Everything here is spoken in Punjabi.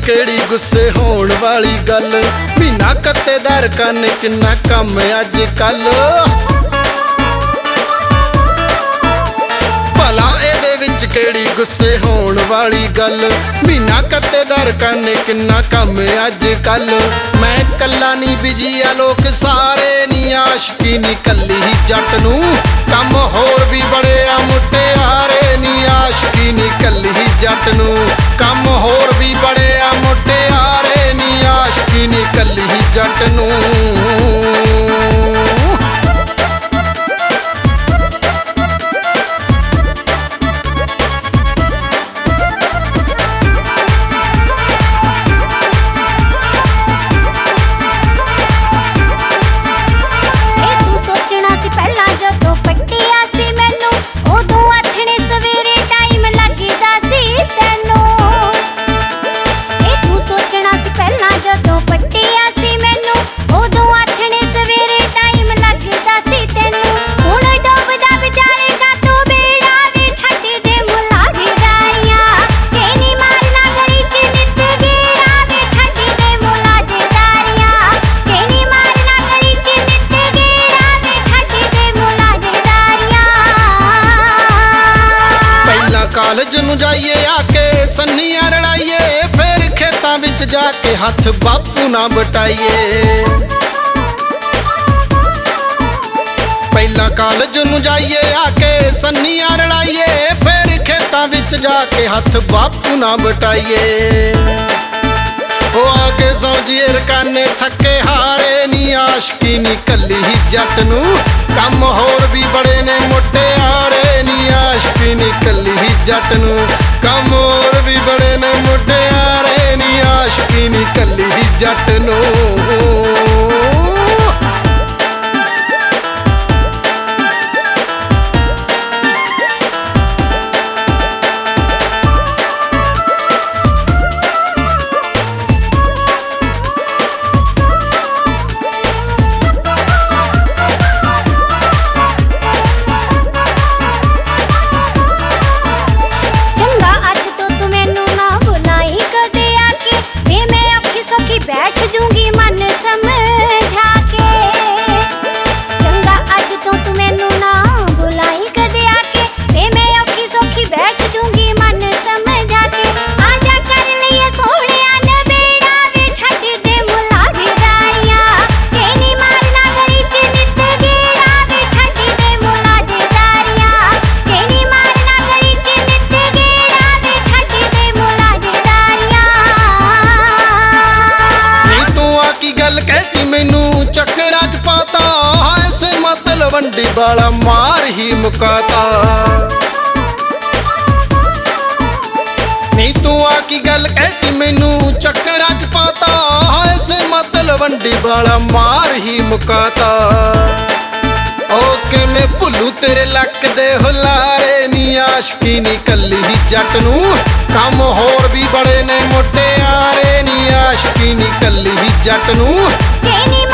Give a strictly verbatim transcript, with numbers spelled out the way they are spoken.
ਕਿਹੜੀ ਗੁੱਸੇ ਹੋਣ ਵਾਲੀ ਗੱਲ। ਮਹੀਨਾ ਕੱਤੇਦਾਰ ਕੰਨ ਕਿੰਨਾ ਕੰਮ ਅੱਜ ਕੱਲ। ਭਲਾ ਇਹਦੇ ਵਿੱਚ ਕਿਹੜੀ ਗੁੱਸੇ ਹੋਣ ਵਾਲੀ ਗੱਲ। ਮਹੀਨਾ ਕੱਤੇਦਾਰ ਕੰਨ ਕਿੰਨਾ ਕੰਮ ਅੱਜ ਕੱਲ। ਮੈਂ ਕੱਲਾ ਨਹੀਂ ਬਿਜੀ ਆ ਲੋਕ ਸਾਰੇ ਨੀ ਆਸ਼ਕੀ ਨੀ ਕੱਲੀ ਹੀ ਜੱਟ ਨੂੰ ਕੰਮ ਹੋਰ ਵੀ ਬੜੇ ਆ ਮੁਟਿਆਰੇ ਨੀ ਆਸ਼ਕੀ ਨੀ ਕੱਲੀ ਹੀ ਜੱਟ ਨੂੰ ਕੰਮ ਹੋਰ ਵੀ ਬੜੇ ਆ ਮੁਟਿਆਰੇ ਨੀ ਆਸ਼ਕੀ ਨੀ ਕੱਲੀ ਹੀ ਜੱਟ ਨੂੰ। ਕਾਲਜ ਨੂੰ ਜਾਈਏ ਆ ਕੇ ਸੰਨੀਆਂ ਰਲਾਈਏ, ਫਿਰ ਖੇਤਾਂ ਵਿੱਚ ਜਾ ਕੇ ਹੱਥ ਬਾਪੂ ਨਾ ਬਟਾਈਏ। ਪਹਿਲਾਂ ਕਾਲਜ ਨੂੰ ਜਾਈਏ ਆ ਕੇ ਸੰਨੀਆਂ ਰਲਾਈਏ, ਫਿਰ ਖੇਤਾਂ ਵਿੱਚ ਜਾ ਕੇ ਹੱਥ ਬਾਪੂ ਨਾ ਬਟਾਈਏ। ਉਹ ਆ ਕੇ ਸੌਂਜੀਏ ਰਕਾਨੇ ਥੱਕੇ ਹਾਰੇ ਨੀ ਆਸ਼ਕੀ ਨੀ ਕੱਲੀ ਹੀ ਜੱਟ ਨੂੰ ਕੰਮ ਹੋਰ ਵੀ ਬੜੇ ਨੇ ਮੁਟਿਆਰੇ ਨੀ ਆਸ਼ਕੀ ਨੀ ਕੱਲੀ ਹੀ ਜੱਟ ਨੂੰ ਕੰਮ ਹੋਰ ਵੀ ਬੜੇ ਨੇ ਮੁਟਿਆਰੇ ਨੀ ਆਸ਼ਕੀ ਨੀ ਕੱਲੀ ਹੀ ਜੱਟ ਨੂੰ। बैठ जूंगी मन समझा के चंगा अज तो तू मैनू ना बुलाई कदे आके वे मैं औखी सौखी बैठ जूंगी मन समझा के। आजा कर लिए सोहणिया नबेड़ा वे छड्ड दे मुलाजदारियां केनी मारना गली च नित गेड़ा वे छड्ड दे मुलाजदारियां केनी मारना गली च नित गेड़ा वे छड्ड दे मुलाजदारियां। की गल कहती मैनू चक्करां च पाता ऐसे मतलब वंडी वाला मार ही मुकाता। नहीं तू आ की गल कहती मैनू चक्करां च पाता ऐसे मतलब वंडी वाला मार ही मुकाता। ओके मैं भुलू तेरे लक दे हुलारे नी आशकी नी कल्ली ही जट नू काम होर भी बड़े ने मुटियारे नी आशकी नी कल्ली ही जट नू।